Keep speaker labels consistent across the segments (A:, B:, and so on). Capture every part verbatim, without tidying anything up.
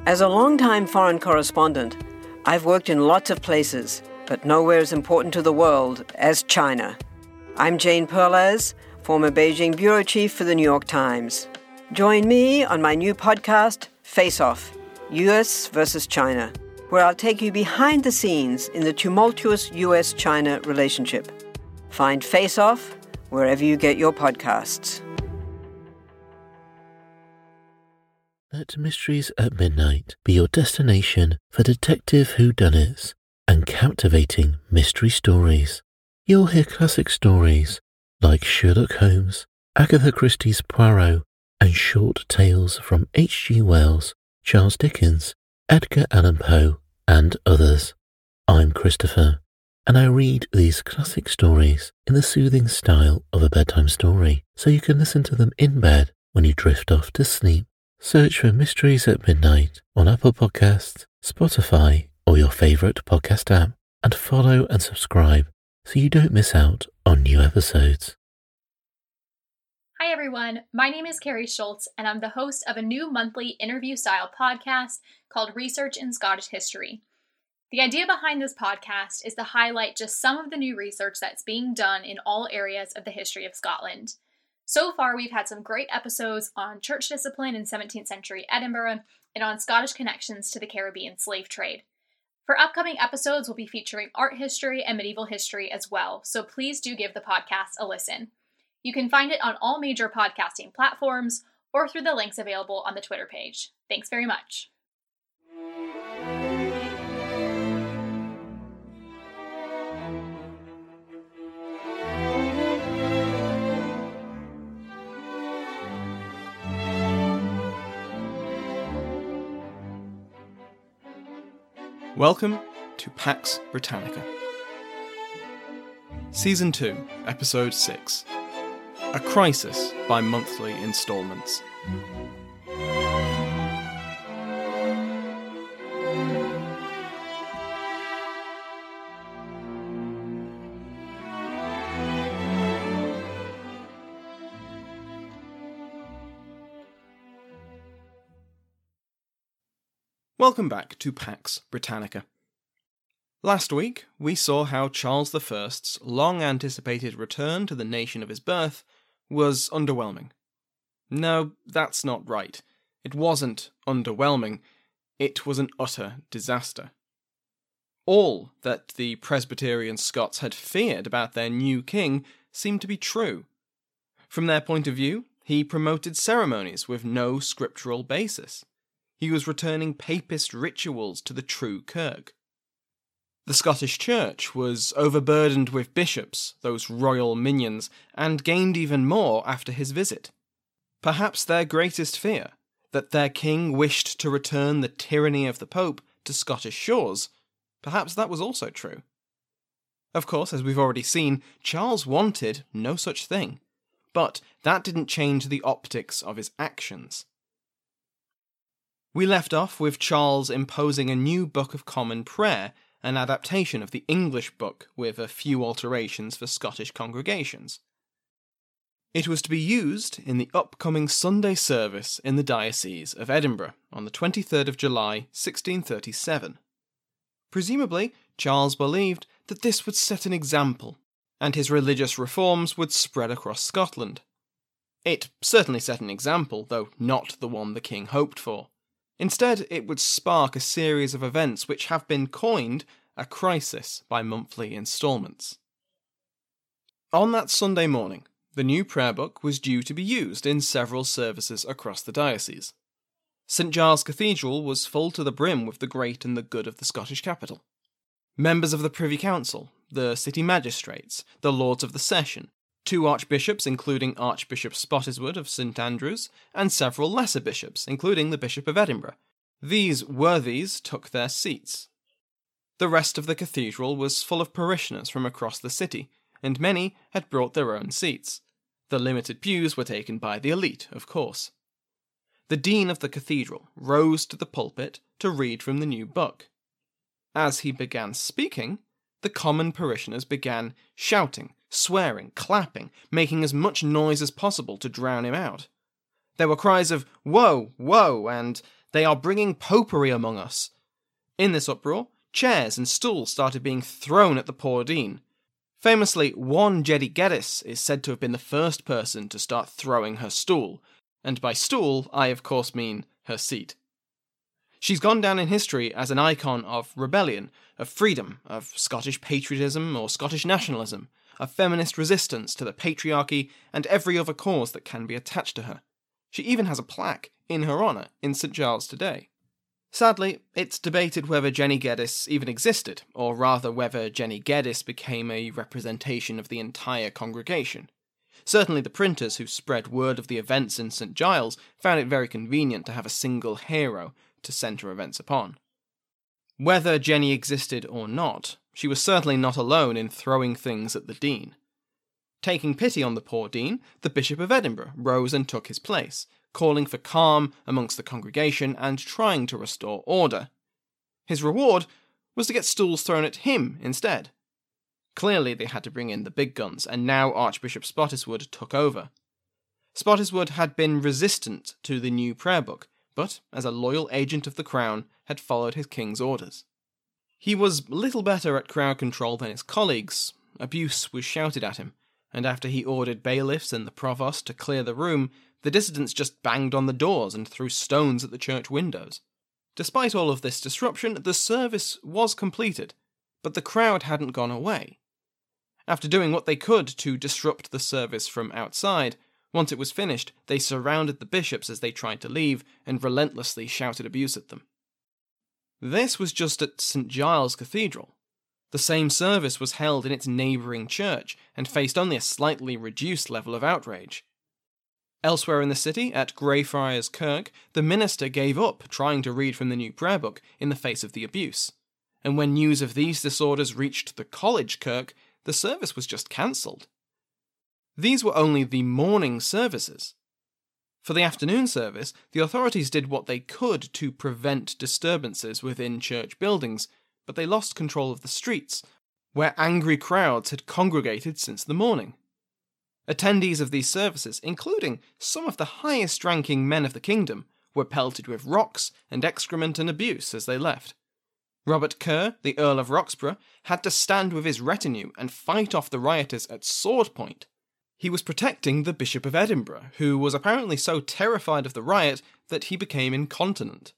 A: As a long-time foreign correspondent, I've worked in lots of places, but nowhere as important to the world as China. I'm Jane Perlez, former Beijing bureau chief for the New York Times. Join me on my new podcast, Face Off, U S versus China, where I'll take you behind the scenes in the tumultuous U S China relationship. Find Face Off wherever you get your podcasts.
B: Let Mysteries at Midnight be your destination for detective whodunits and captivating mystery stories. You'll hear classic stories like Sherlock Holmes, Agatha Christie's Poirot, and short tales from H G Wells, Charles Dickens, Edgar Allan Poe, and others. I'm Christopher, and I read these classic stories in the soothing style of a bedtime story, so you can listen to them in bed when you drift off to sleep. Search for Mysteries at Midnight on Apple Podcasts, Spotify, or your favourite podcast app, and follow and subscribe so you don't miss out on new episodes.
C: Hi everyone, my name is Carrie Schultz, and I'm the host of a new monthly interview-style podcast called Research in Scottish History. The idea behind this podcast is to highlight just some of the new research that's being done in all areas of the history of Scotland. So far, we've had some great episodes on church discipline in seventeenth century Edinburgh and on Scottish connections to the Caribbean slave trade. For upcoming episodes, we'll be featuring art history and medieval history as well, so please do give the podcast a listen. You can find it on all major podcasting platforms or through the links available on the Twitter page. Thanks very much.
D: Welcome to Pax Britannica. Season two, Episode six. A Crisis by Monthly Instalments. Welcome back to Pax Britannica. Last week, we saw how Charles the First's long-anticipated return to the nation of his birth was underwhelming. No, that's not right. It wasn't underwhelming. It was an utter disaster. All that the Presbyterian Scots had feared about their new king seemed to be true. From their point of view, he promoted ceremonies with no scriptural basis. He was returning papist rituals to the true Kirk. The Scottish Church was overburdened with bishops, those royal minions, and gained even more after his visit. Perhaps their greatest fear, that their king wished to return the tyranny of the Pope to Scottish shores, perhaps that was also true. Of course, as we've already seen, Charles wanted no such thing, but that didn't change the optics of his actions. We left off with Charles imposing a new Book of Common Prayer, an adaptation of the English book with a few alterations for Scottish congregations. It was to be used in the upcoming Sunday service in the Diocese of Edinburgh on the twenty-third of July, sixteen thirty-seven. Presumably, Charles believed that this would set an example, and his religious reforms would spread across Scotland. It certainly set an example, though not the one the king hoped for. Instead, it would spark a series of events which have been coined a crisis by monthly instalments. On that Sunday morning, the new prayer book was due to be used in several services across the diocese. St Giles Cathedral was full to the brim with the great and the good of the Scottish capital. Members of the Privy Council, the city magistrates, the Lords of the Session, two archbishops including Archbishop Spottiswoode of St Andrews, and several lesser bishops, including the Bishop of Edinburgh. These worthies took their seats. The rest of the cathedral was full of parishioners from across the city, and many had brought their own seats. The limited pews were taken by the elite, of course. The dean of the cathedral rose to the pulpit to read from the new book. As he began speaking, the common parishioners began shouting, swearing, clapping, making as much noise as possible to drown him out. There were cries of, "Woe, woe," and They are bringing popery among us." In this uproar, chairs and stools started being thrown at the poor dean. Famously, one Jedi Geddes is said to have been the first person to start throwing her stool, and by stool, I of course mean her seat. She's gone down in history as an icon of rebellion, of freedom, of Scottish patriotism or Scottish nationalism, of feminist resistance to the patriarchy and every other cause that can be attached to her. She even has a plaque in her honour in Saint Giles today. Sadly, it's debated whether Jenny Geddes even existed, or rather whether Jenny Geddes became a representation of the entire congregation. Certainly the printers who spread word of the events in Saint Giles found it very convenient to have a single hero to centre events upon. Whether Jenny existed or not, she was certainly not alone in throwing things at the dean. Taking pity on the poor dean, the Bishop of Edinburgh rose and took his place, calling for calm amongst the congregation and trying to restore order. His reward was to get stools thrown at him instead. Clearly they had to bring in the big guns, and now Archbishop Spottiswoode took over. Spottiswoode had been resistant to the new prayer book, but, as a loyal agent of the Crown, had followed his king's orders. He was little better at crowd control than his colleagues. Abuse was shouted at him, and after he ordered bailiffs and the provost to clear the room, the dissidents just banged on the doors and threw stones at the church windows. Despite all of this disruption, the service was completed, but the crowd hadn't gone away. After doing what they could to disrupt the service from outside, once it was finished, they surrounded the bishops as they tried to leave and relentlessly shouted abuse at them. This was just at Saint Giles Cathedral. The same service was held in its neighbouring church and faced only a slightly reduced level of outrage. Elsewhere in the city, at Greyfriars Kirk, the minister gave up trying to read from the new prayer book in the face of the abuse, and when news of these disorders reached the college kirk, the service was just cancelled. These were only the morning services. For the afternoon service, the authorities did what they could to prevent disturbances within church buildings, but they lost control of the streets, where angry crowds had congregated since the morning. Attendees of these services, including some of the highest-ranking men of the kingdom, were pelted with rocks and excrement and abuse as they left. Robert Kerr, the Earl of Roxburgh, had to stand with his retinue and fight off the rioters at sword point. He was protecting the Bishop of Edinburgh, who was apparently so terrified of the riot that he became incontinent.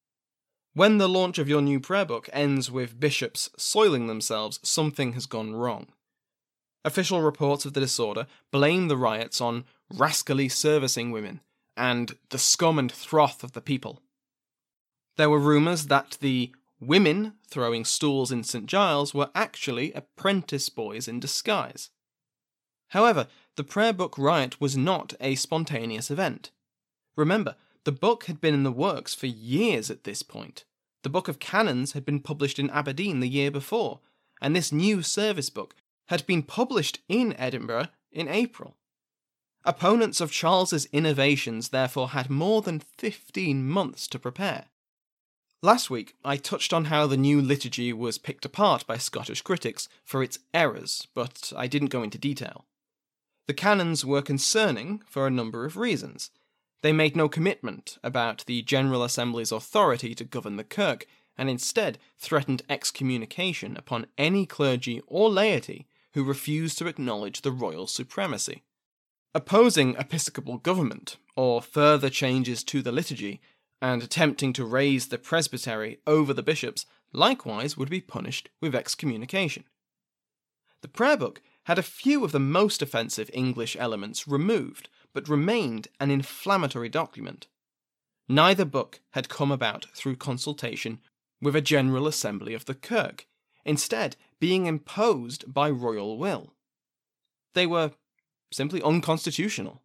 D: When the launch of your new prayer book ends with bishops soiling themselves, something has gone wrong. Official reports of the disorder blame the riots on rascally servicing women and the scum and froth of the people. There were rumours that the women throwing stools in Saint Giles were actually apprentice boys in disguise. However, the prayer book riot was not a spontaneous event. Remember, the book had been in the works for years at this point. The Book of Canons had been published in Aberdeen the year before, and this new service book had been published in Edinburgh in April. Opponents of Charles's innovations therefore had more than fifteen months to prepare. Last week, I touched on how the new liturgy was picked apart by Scottish critics for its errors, but I didn't go into detail. The canons were concerning for a number of reasons. They made no commitment about the General Assembly's authority to govern the Kirk, and instead threatened excommunication upon any clergy or laity who refused to acknowledge the royal supremacy. Opposing episcopal government, or further changes to the liturgy, and attempting to raise the presbytery over the bishops likewise would be punished with excommunication. The prayer book had a few of the most offensive English elements removed, but remained an inflammatory document. Neither book had come about through consultation with a General Assembly of the Kirk, instead being imposed by royal will. They were simply unconstitutional.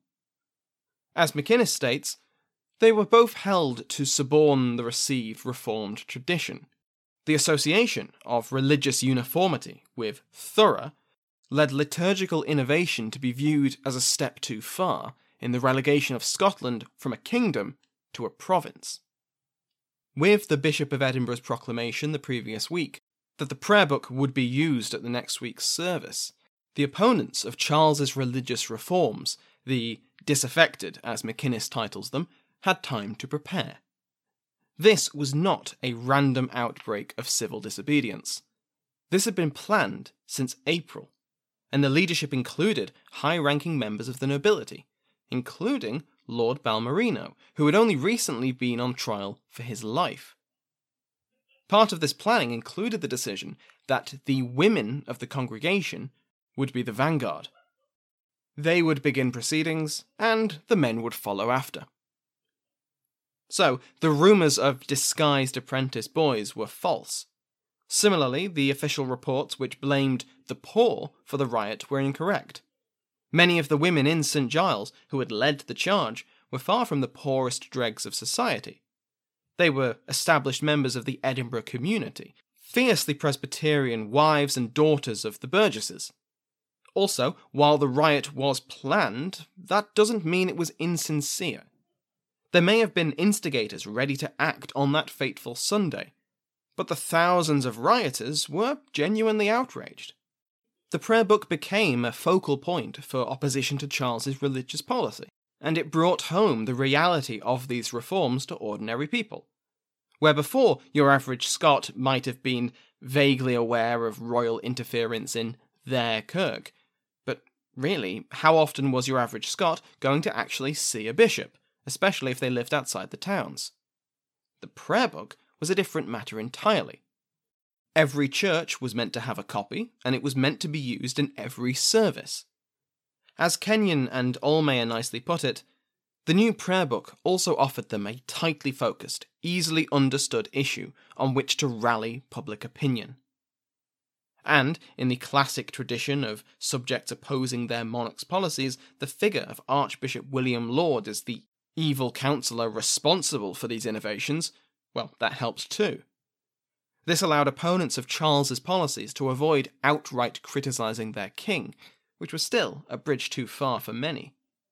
D: As McInnes states, they were both held to suborn the received Reformed tradition. The association of religious uniformity with thorough led liturgical innovation to be viewed as a step too far in the relegation of Scotland from a kingdom to a province. With the Bishop of Edinburgh's proclamation the previous week that the prayer book would be used at the next week's service, the opponents of Charles's religious reforms, the disaffected as McInnes titles them, had time to prepare. This was not a random outbreak of civil disobedience. This had been planned since April, and the leadership included high-ranking members of the nobility, including Lord Balmerino, who had only recently been on trial for his life. Part of this planning included the decision that the women of the congregation would be the vanguard. They would begin proceedings, and the men would follow after. So, the rumours of disguised apprentice boys were false. Similarly, the official reports which blamed the poor for the riot were incorrect. Many of the women in Saint Giles who had led the charge were far from the poorest dregs of society. They were established members of the Edinburgh community, fiercely Presbyterian wives and daughters of the burgesses. Also, while the riot was planned, that doesn't mean it was insincere. There may have been instigators ready to act on that fateful Sunday, but the thousands of rioters were genuinely outraged. The prayer book became a focal point for opposition to Charles's religious policy, and it brought home the reality of these reforms to ordinary people. Where before your average Scot might have been vaguely aware of royal interference in their kirk, but really, how often was your average Scot going to actually see a bishop, especially if they lived outside the towns? The prayer book was a different matter entirely. Every church was meant to have a copy, and it was meant to be used in every service. As Kenyon and Allmayer nicely put it, the new prayer book also offered them a tightly focused, easily understood issue on which to rally public opinion. And, in the classic tradition of subjects opposing their monarch's policies, the figure of Archbishop William Laud as the evil counsellor responsible for these innovations, well, that helped too. This allowed opponents of Charles's policies to avoid outright criticising their king, which was still a bridge too far for many.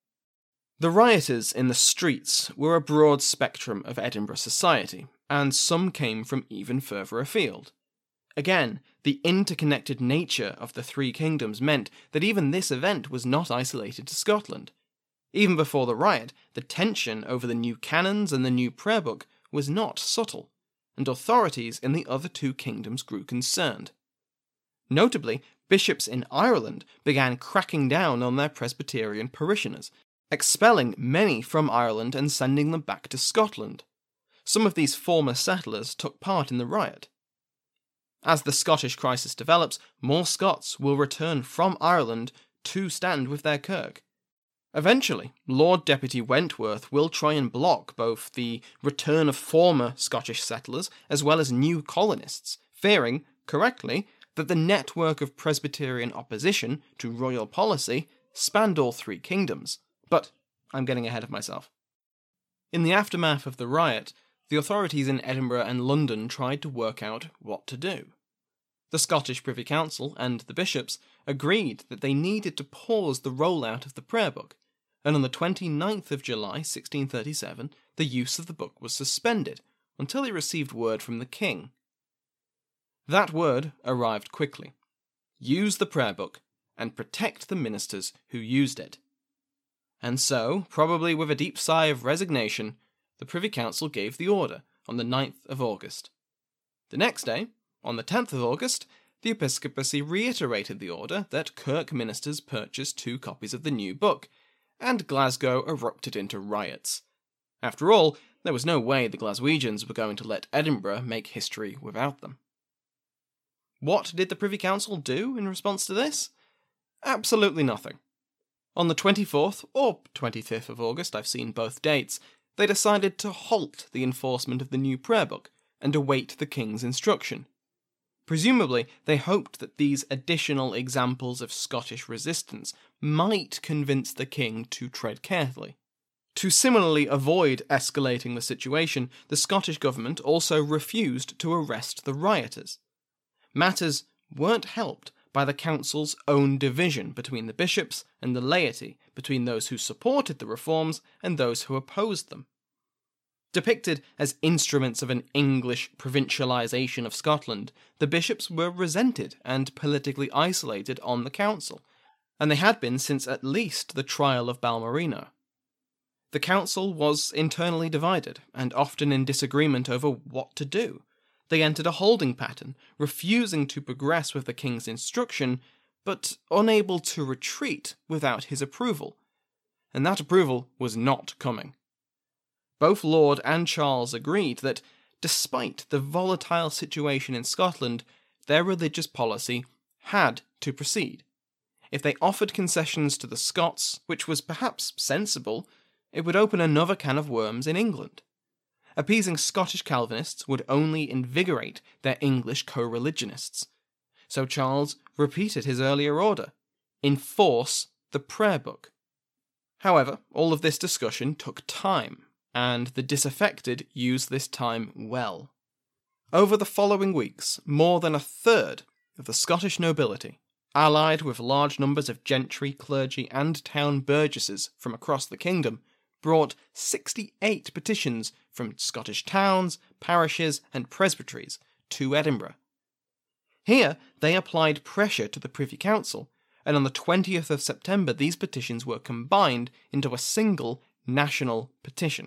D: The rioters in the streets were a broad spectrum of Edinburgh society, and some came from even further afield. Again, the interconnected nature of the three kingdoms meant that even this event was not isolated to Scotland. Even before the riot, the tension over the new canons and the new prayer book was not subtle, and authorities in the other two kingdoms grew concerned. Notably, bishops in Ireland began cracking down on their Presbyterian parishioners, expelling many from Ireland and sending them back to Scotland. Some of these former settlers took part in the riot. As the Scottish crisis develops, more Scots will return from Ireland to stand with their kirk. Eventually, Lord Deputy Wentworth will try and block both the return of former Scottish settlers as well as new colonists, fearing, correctly, that the network of Presbyterian opposition to royal policy spanned all three kingdoms. But I'm getting ahead of myself. In the aftermath of the riot, the authorities in Edinburgh and London tried to work out what to do. The Scottish Privy Council and the bishops agreed that they needed to pause the rollout of the prayer book, and on the twenty-ninth of July sixteen thirty-seven, the use of the book was suspended until they received word from the king. That word arrived quickly. Use the prayer book and protect the ministers who used it. And so, probably with a deep sigh of resignation, the Privy Council gave the order on the ninth of August. The next day, on the tenth of August, the episcopacy reiterated the order that Kirk ministers purchase two copies of the new book, and Glasgow erupted into riots. After all, there was no way the Glaswegians were going to let Edinburgh make history without them. What did the Privy Council do in response to this? Absolutely nothing. On the twenty-fourth or twenty-fifth of August, I've seen both dates, they decided to halt the enforcement of the new prayer book and await the king's instruction. Presumably, they hoped that these additional examples of Scottish resistance might convince the king to tread carefully. To similarly avoid escalating the situation, the Scottish government also refused to arrest the rioters. Matters weren't helped by the council's own division between the bishops and the laity, between those who supported the reforms and those who opposed them. Depicted as instruments of an English provincialisation of Scotland, the bishops were resented and politically isolated on the council, and they had been since at least the trial of Balmerino. The council was internally divided, and often in disagreement over what to do. They entered a holding pattern, refusing to progress with the king's instruction, but unable to retreat without his approval. And that approval was not coming. Both Laud and Charles agreed that, despite the volatile situation in Scotland, their religious policy had to proceed. If they offered concessions to the Scots, which was perhaps sensible, it would open another can of worms in England. Appeasing Scottish Calvinists would only invigorate their English co-religionists. So Charles repeated his earlier order: enforce the prayer book. However, all of this discussion took time, and the disaffected used this time well. Over the following weeks, more than a third of the Scottish nobility, allied with large numbers of gentry, clergy, and town burgesses from across the kingdom, brought sixty-eight petitions from Scottish towns, parishes, and presbyteries to Edinburgh. Here, they applied pressure to the Privy Council, and on the twentieth of September these petitions were combined into a single national petition.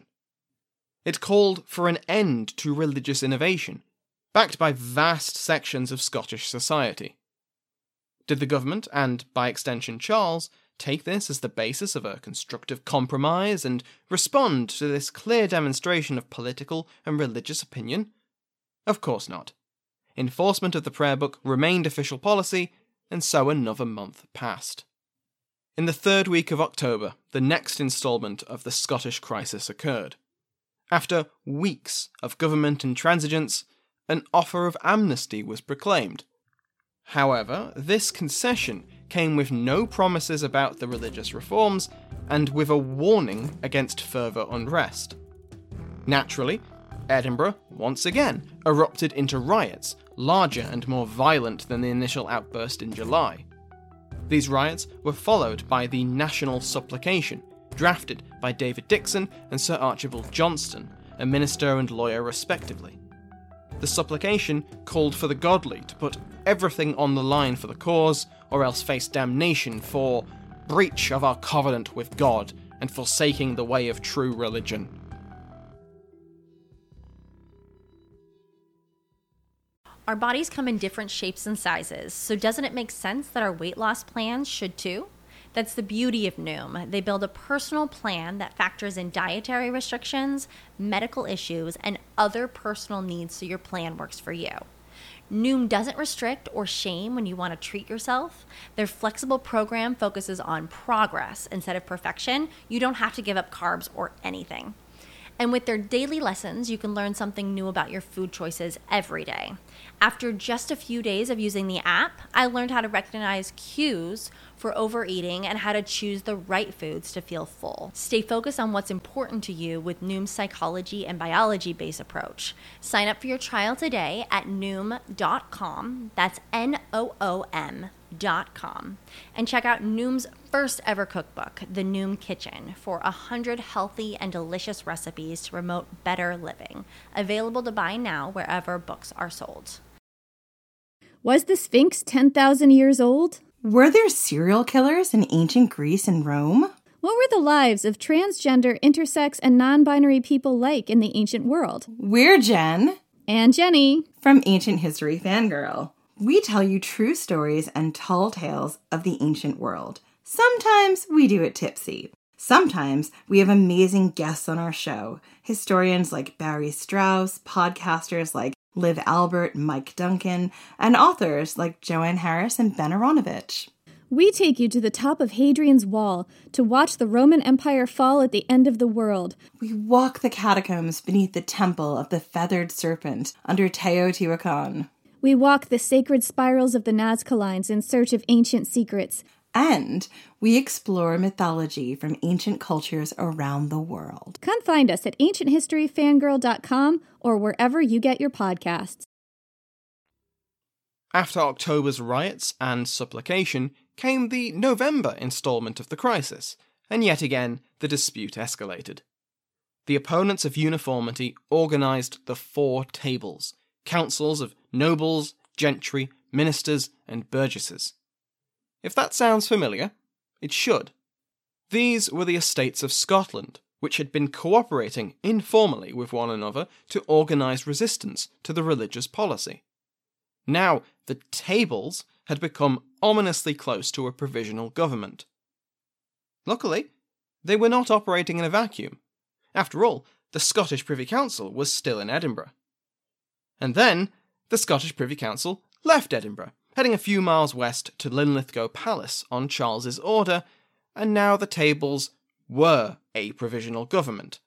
D: It called for an end to religious innovation, backed by vast sections of Scottish society. Did the government, and by extension Charles, take this as the basis of a constructive compromise and respond to this clear demonstration of political and religious opinion? Of course not. Enforcement of the prayer book remained official policy, and so another month passed. In the third week of October, the next instalment of the Scottish crisis occurred. After weeks of government intransigence, an offer of amnesty was proclaimed. However, this concession came with no promises about the religious reforms, and with a warning against further unrest. Naturally, Edinburgh, once again, erupted into riots, larger and more violent than the initial outburst in July. These riots were followed by the National Supplication, drafted by David Dixon and Sir Archibald Johnston, a minister and lawyer respectively. The supplication called for the godly to put everything on the line for the cause, or else face damnation for breach of our covenant with God and forsaking the way of true religion.
E: Our bodies come in different shapes and sizes, so doesn't it make sense that our weight loss plans should too? That's the beauty of Noom. They build a personal plan that factors in dietary restrictions, medical issues, and other personal needs so your plan works for you. Noom doesn't restrict or shame when you want to treat yourself. Their flexible program focuses on progress instead of perfection. You don't have to give up carbs or anything. And with their daily lessons, you can learn something new about your food choices every day. After just a few days of using the app, I learned how to recognize cues for overeating and how to choose the right foods to feel full. Stay focused on what's important to you with Noom's psychology and biology-based approach. Sign up for your trial today at noom dot com. That's N O O M dot com. And check out Noom's first ever cookbook, The Noom Kitchen, for one hundred healthy and delicious recipes to promote better living. Available to buy now wherever books are sold.
F: Was the Sphinx ten thousand years old?
G: Were there serial killers in ancient Greece and Rome?
F: What were the lives of transgender, intersex, and non-binary people like in the ancient world?
G: We're Jen.
F: And Jenny.
G: From Ancient History Fangirl. We tell you true stories and tall tales of the ancient world. Sometimes we do it tipsy. Sometimes we have amazing guests on our show. Historians like Barry Strauss, podcasters like Liv Albert, Mike Duncan, and authors like Joanne Harris and Ben Aronovich.
F: We take you to the top of Hadrian's Wall to watch the Roman Empire fall at the end of the world.
G: We walk the catacombs beneath the temple of the feathered serpent under Teotihuacan.
F: We walk the sacred spirals of the Nazca Lines in search of ancient secrets.
G: And we explore mythology from ancient cultures around the world.
F: Come find us at ancient history fangirl dot com or wherever you get your podcasts.
D: After October's riots and supplication came the November installment of the crisis, and yet again the dispute escalated. The opponents of uniformity organised the Four Tables, councils of nobles, gentry, ministers, and burgesses. If that sounds familiar, it should. These were the estates of Scotland, which had been cooperating informally with one another to organise resistance to the religious policy. Now, the Tables had become ominously close to a provisional government. Luckily, they were not operating in a vacuum. After all, the Scottish Privy Council was still in Edinburgh. And then, the Scottish Privy Council left Edinburgh, heading a few miles west to Linlithgow Palace on Charles's order, and now the Tables were a provisional government.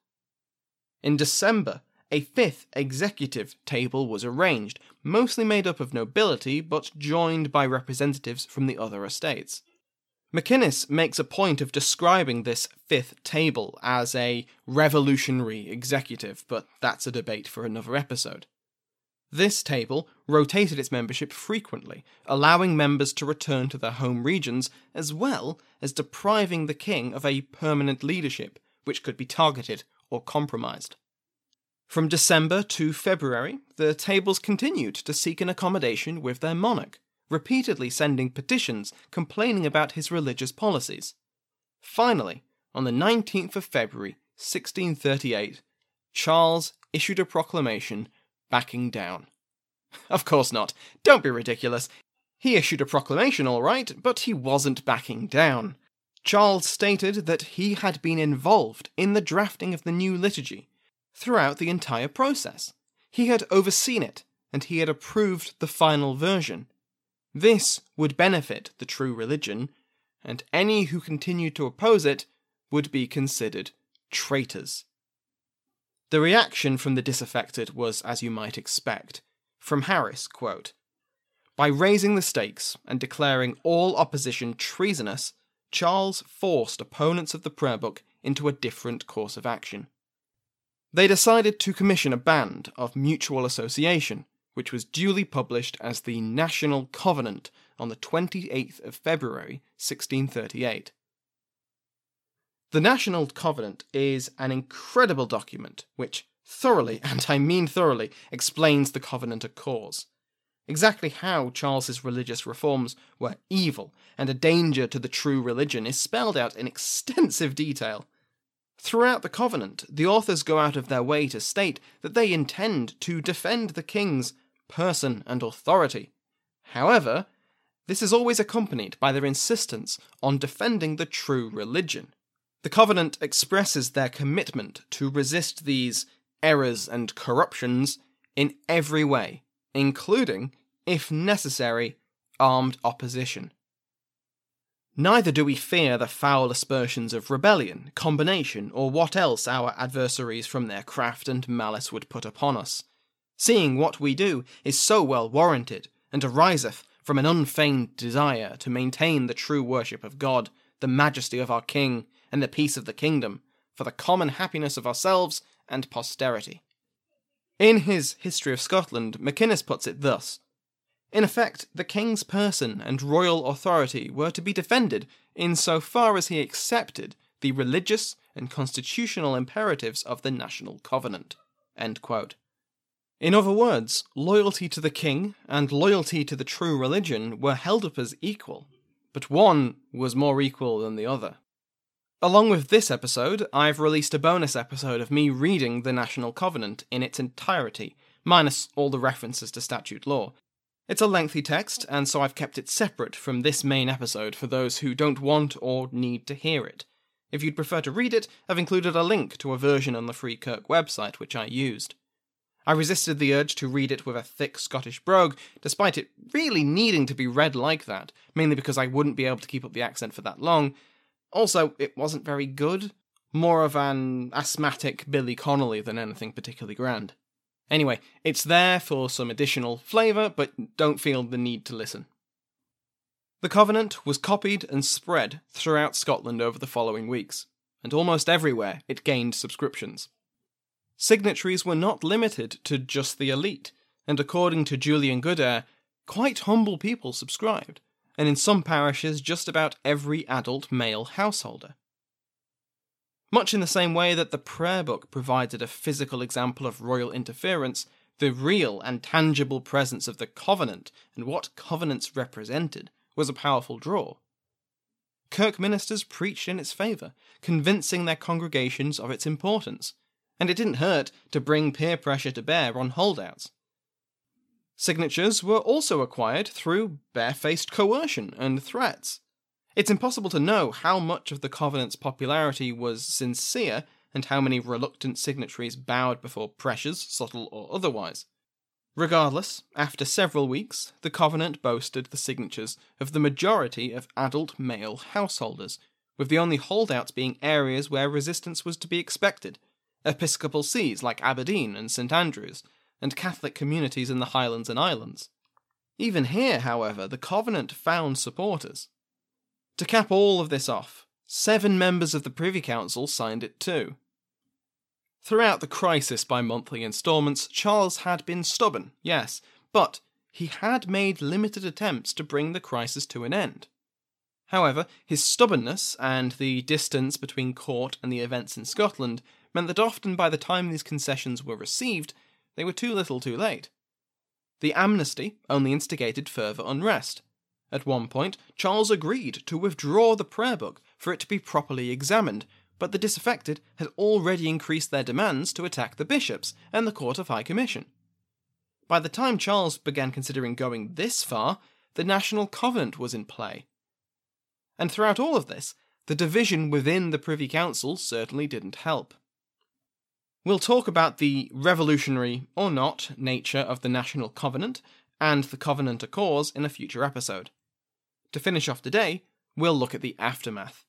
D: In December, a fifth executive table was arranged, mostly made up of nobility but joined by representatives from the other estates. McInnes makes a point of describing this fifth table as a revolutionary executive, but that's a debate for another episode. This table rotated its membership frequently, allowing members to return to their home regions, as well as depriving the king of a permanent leadership, which could be targeted or compromised. From December to February, the Tables continued to seek an accommodation with their monarch, repeatedly sending petitions complaining about his religious policies. Finally, on the nineteenth of February, sixteen thirty-eight, Charles issued a proclamation backing down. Of course not. Don't be ridiculous. He issued a proclamation, all right, but he wasn't backing down. Charles stated that he had been involved in the drafting of the new liturgy throughout the entire process. He had overseen it, and he had approved the final version. This would benefit the true religion, and any who continued to oppose it would be considered traitors. The reaction from the disaffected was as you might expect. From Harris, quote, "By raising the stakes and declaring all opposition treasonous, Charles forced opponents of the prayer book into a different course of action. They decided to commission a band of mutual association, which was duly published as the National Covenant on the twenty-eighth of February, sixteen thirty-eight. The National Covenant is an incredible document which thoroughly, and I mean thoroughly, explains the Covenanter cause. Exactly how Charles's religious reforms were evil and a danger to the true religion is spelled out in extensive detail. Throughout the Covenant, the authors go out of their way to state that they intend to defend the king's person and authority. However, this is always accompanied by their insistence on defending the true religion. The Covenant expresses their commitment to resist these errors and corruptions in every way, including, if necessary, armed opposition. Neither do we fear the foul aspersions of rebellion, combination, or what else our adversaries from their craft and malice would put upon us, seeing what we do is so well warranted, and ariseth from an unfeigned desire to maintain the true worship of God, the majesty of our King, and the peace of the kingdom, for the common happiness of ourselves and posterity." In his History of Scotland, McInnes puts it thus: "In effect, the king's person and royal authority were to be defended in so far as he accepted the religious and constitutional imperatives of the National Covenant." End quote. In other words, loyalty to the king and loyalty to the true religion were held up as equal, but one was more equal than the other. Along with this episode, I've released a bonus episode of me reading the National Covenant in its entirety, minus all the references to statute law. It's a lengthy text, and so I've kept it separate from this main episode for those who don't want or need to hear it. If you'd prefer to read it, I've included a link to a version on the Free Kirk website which I used. I resisted the urge to read it with a thick Scottish brogue, despite it really needing to be read like that, mainly because I wouldn't be able to keep up the accent for that long. Also, it wasn't very good. More of an asthmatic Billy Connolly than anything particularly grand. Anyway, it's there for some additional flavour, but don't feel the need to listen. The Covenant was copied and spread throughout Scotland over the following weeks, and almost everywhere it gained subscriptions. Signatories were not limited to just the elite, and according to Julian Goodare, quite humble people subscribed, and in some parishes just about every adult male householder. Much in the same way that the prayer book provided a physical example of royal interference, the real and tangible presence of the covenant and what covenants represented was a powerful draw. Kirk ministers preached in its favour, convincing their congregations of its importance, and it didn't hurt to bring peer pressure to bear on holdouts. Signatures were also acquired through barefaced coercion and threats. It's impossible to know how much of the Covenant's popularity was sincere and how many reluctant signatories bowed before pressures, subtle or otherwise. Regardless, after several weeks, the Covenant boasted the signatures of the majority of adult male householders, with the only holdouts being areas where resistance was to be expected, episcopal sees like Aberdeen and St Andrews, and Catholic communities in the Highlands and Islands. Even here, however, the Covenant found supporters. To cap all of this off, seven members of the Privy Council signed it too. Throughout the crisis by monthly instalments, Charles had been stubborn, yes, but he had made limited attempts to bring the crisis to an end. However, his stubbornness and the distance between court and the events in Scotland meant that often by the time these concessions were received, they were too little too late. The amnesty only instigated further unrest. At one point, Charles agreed to withdraw the prayer book for it to be properly examined, but the disaffected had already increased their demands to attack the bishops and the Court of High Commission. By the time Charles began considering going this far, the National Covenant was in play. And throughout all of this, the division within the Privy Council certainly didn't help. We'll talk about the revolutionary, or not, nature of the National Covenant and the Covenant Accords in a future episode. To finish off today, we'll look at the aftermath.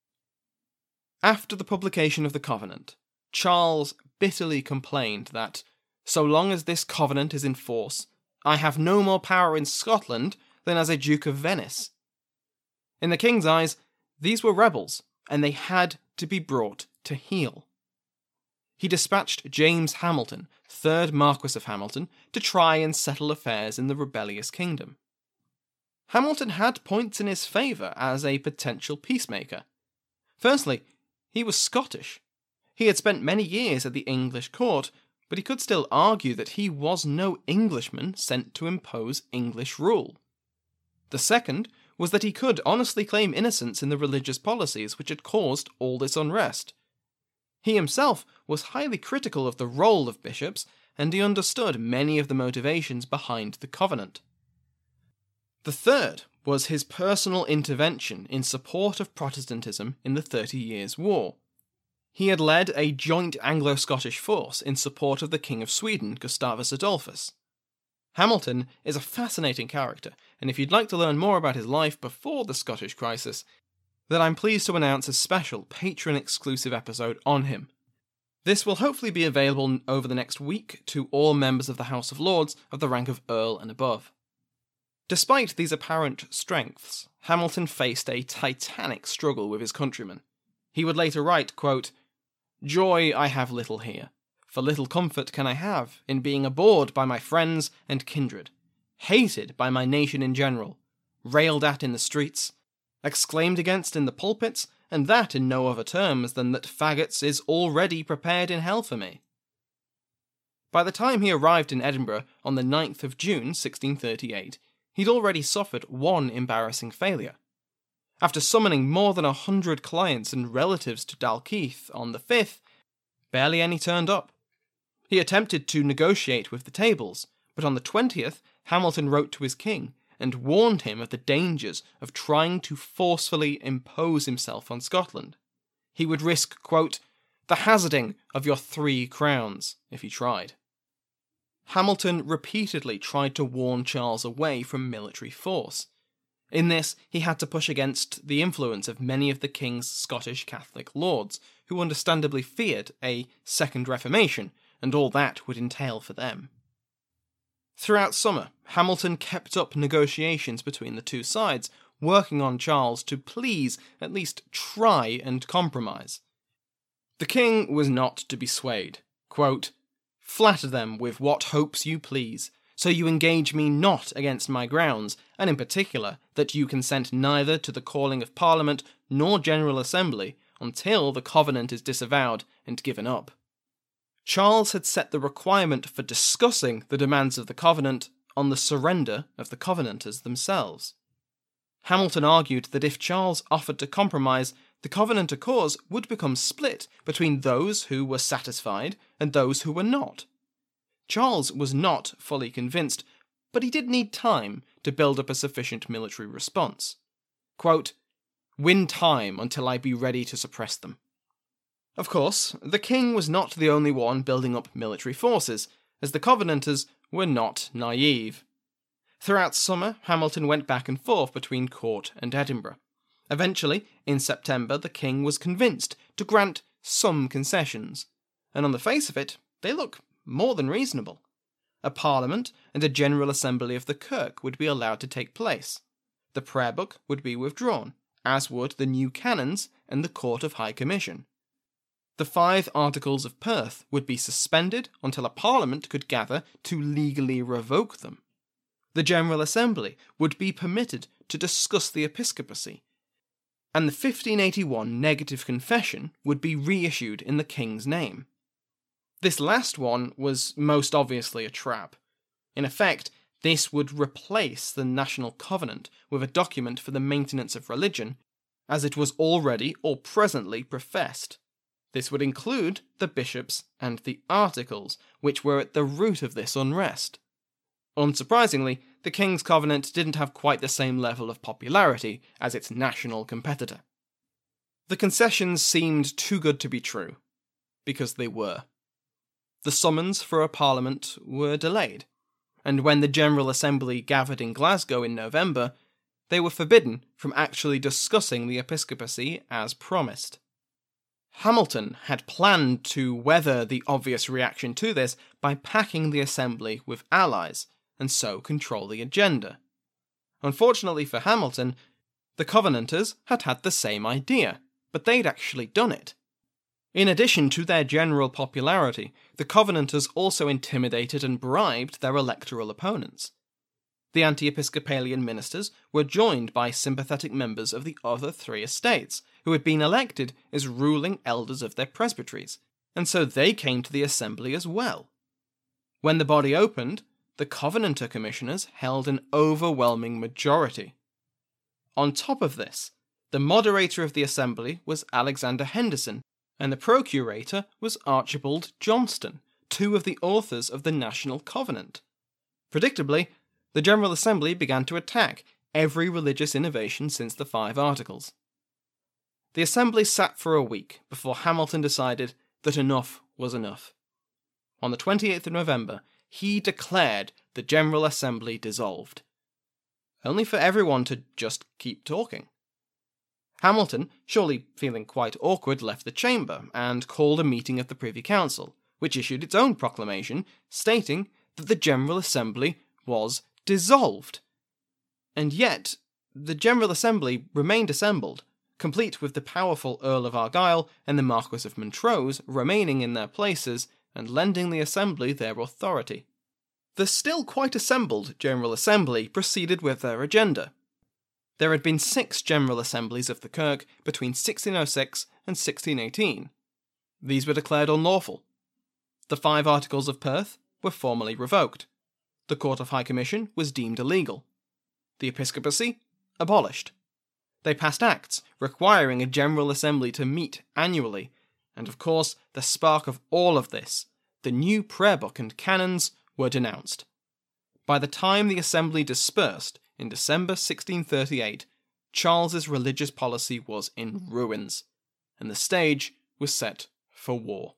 D: After the publication of the Covenant, Charles bitterly complained that, so long as this Covenant is in force, I have no more power in Scotland than as a Duke of Venice. In the king's eyes, these were rebels, and they had to be brought to heel. He dispatched James Hamilton, third Marquess of Hamilton, to try and settle affairs in the rebellious kingdom. Hamilton had points in his favour as a potential peacemaker. Firstly, he was Scottish. He had spent many years at the English court, but he could still argue that he was no Englishman sent to impose English rule. The second was that he could honestly claim innocence in the religious policies which had caused all this unrest. He himself was highly critical of the role of bishops, and he understood many of the motivations behind the Covenant. The third was his personal intervention in support of Protestantism in the Thirty Years' War. He had led a joint Anglo-Scottish force in support of the King of Sweden, Gustavus Adolphus. Hamilton is a fascinating character, and if you'd like to learn more about his life before the Scottish crisis, then I'm pleased to announce a special Patreon-exclusive episode on him. This will hopefully be available over the next week to all members of the House of Lords of the rank of Earl and above. Despite these apparent strengths, Hamilton faced a titanic struggle with his countrymen. He would later write, quote, "Joy I have little here, for little comfort can I have in being abhorred by my friends and kindred, hated by my nation in general, railed at in the streets, exclaimed against in the pulpits, and that in no other terms than that faggots is already prepared in hell for me." By the time he arrived in Edinburgh on the ninth of June sixteen thirty-eight, he'd already suffered one embarrassing failure. After summoning more than a hundred clients and relatives to Dalkeith on the fifth, barely any turned up. He attempted to negotiate with the tables, but on the twentieth, Hamilton wrote to his king and warned him of the dangers of trying to forcefully impose himself on Scotland. He would risk, quote, "the hazarding of your three crowns," if he tried. Hamilton repeatedly tried to warn Charles away from military force. In this, he had to push against the influence of many of the king's Scottish Catholic lords, who understandably feared a Second Reformation, and all that would entail for them. Throughout summer, Hamilton kept up negotiations between the two sides, working on Charles to please at least try and compromise. The king was not to be swayed. Quote, "Flatter them with what hopes you please, so you engage me not against my grounds, and in particular that you consent neither to the calling of Parliament nor General Assembly until the Covenant is disavowed and given up." Charles had set the requirement for discussing the demands of the Covenant on the surrender of the Covenanters themselves. Hamilton argued that if Charles offered to compromise, the Covenanter cause would become split between those who were satisfied and those who were not. Charles was not fully convinced, but he did need time to build up a sufficient military response. Quote, "Win time until I be ready to suppress them." Of course, the king was not the only one building up military forces, as the Covenanters were not naive. Throughout summer, Hamilton went back and forth between court and Edinburgh. Eventually, in September, the king was convinced to grant some concessions, and on the face of it, they look more than reasonable. A parliament and a general assembly of the kirk would be allowed to take place. The prayer book would be withdrawn, as would the new canons and the Court of High Commission. The five Articles of Perth would be suspended until a parliament could gather to legally revoke them. The General Assembly would be permitted to discuss the episcopacy, and the fifteen eighty-one Negative Confession would be reissued in the king's name. This last one was most obviously a trap. In effect, this would replace the National Covenant with a document for the maintenance of religion, as it was already or presently professed. This would include the bishops and the articles, which were at the root of this unrest. Unsurprisingly, the King's Covenant didn't have quite the same level of popularity as its national competitor. The concessions seemed too good to be true, because they were. The summons for a parliament were delayed, and when the General Assembly gathered in Glasgow in November, they were forbidden from actually discussing the episcopacy as promised. Hamilton had planned to weather the obvious reaction to this by packing the assembly with allies, and so control the agenda. Unfortunately for Hamilton, the Covenanters had had the same idea, but they'd actually done it. In addition to their general popularity, the Covenanters also intimidated and bribed their electoral opponents. The anti-Episcopalian ministers were joined by sympathetic members of the other three estates, who had been elected as ruling elders of their presbyteries, and so they came to the assembly as well. When the body opened, the Covenanter commissioners held an overwhelming majority. On top of this, the moderator of the assembly was Alexander Henderson, and the procurator was Archibald Johnston, two of the authors of the National Covenant. Predictably, the General Assembly began to attack every religious innovation since the Five Articles. The Assembly sat for a week before Hamilton decided that enough was enough. On the twenty-eighth of November, he declared the General Assembly dissolved, only for everyone to just keep talking. Hamilton, surely feeling quite awkward, left the chamber and called a meeting of the Privy Council, which issued its own proclamation stating that the General Assembly was dissolved. And yet, the General Assembly remained assembled, complete with the powerful Earl of Argyll and the Marquess of Montrose remaining in their places and lending the Assembly their authority. The still quite assembled General Assembly proceeded with their agenda. There had been six General Assemblies of the Kirk between sixteen oh six and sixteen eighteen. These were declared unlawful. The Five Articles of Perth were formally revoked. The Court of High Commission was deemed illegal. The episcopacy abolished. They passed acts requiring a General Assembly to meet annually, and of course, the spark of all of this, the new prayer book and canons, were denounced. By the time the Assembly dispersed, in December sixteen thirty-eight, Charles's religious policy was in ruins, and the stage was set for war.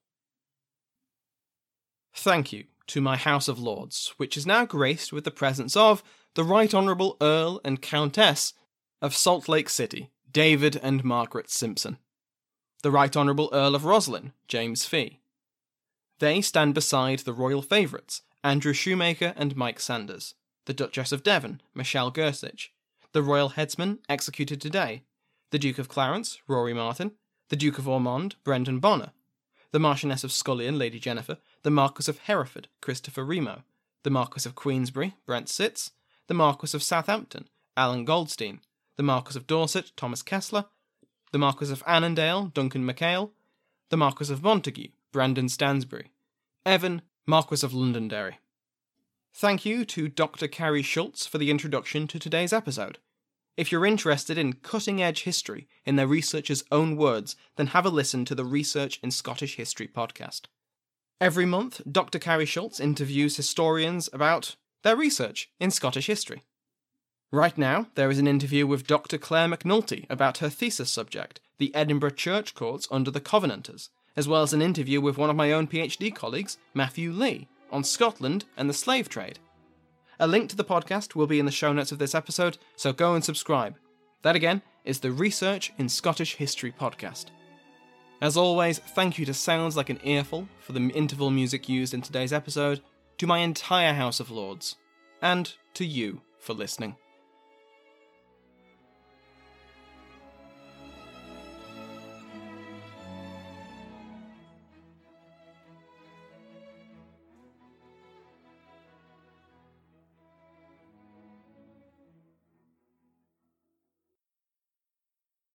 D: Thank you to my House of Lords, which is now graced with the presence of the Right Honourable Earl and Countess of Salt Lake City, David and Margaret Simpson, the Right Honourable Earl of Roslin, James Fee. They stand beside the royal favourites, Andrew Shoemaker and Mike Sanders, the Duchess of Devon, Michelle Gersich, the royal headsman executed today, the Duke of Clarence, Rory Martin, the Duke of Ormond, Brendan Bonner, the Marchioness of Scullion, Lady Jennifer, the Marquess of Hereford, Christopher Remo, the Marquess of Queensberry, Brent Sitz, the Marquess of Southampton, Alan Goldstein, the Marquess of Dorset, Thomas Kessler, the Marquess of Annandale, Duncan MacHale, the Marquess of Montague, Brandon Stansbury, Evan, Marquess of Londonderry. Thank you to Doctor Carrie Schultz for the introduction to today's episode. If you're interested in cutting-edge history in their researchers' own words, then have a listen to the Research in Scottish History podcast. Every month, Doctor Carrie Schultz interviews historians about their research in Scottish history. Right now, there is an interview with Doctor Claire McNulty about her thesis subject, the Edinburgh Church Courts under the Covenanters, as well as an interview with one of my own PhD colleagues, Matthew Lee, on Scotland and the slave trade. A link to the podcast will be in the show notes of this episode, so go and subscribe. That again is the Research in Scottish History podcast. As always, thank you to Sounds Like an Earful for the interval music used in today's episode, to my entire House of Lords, and to you for listening.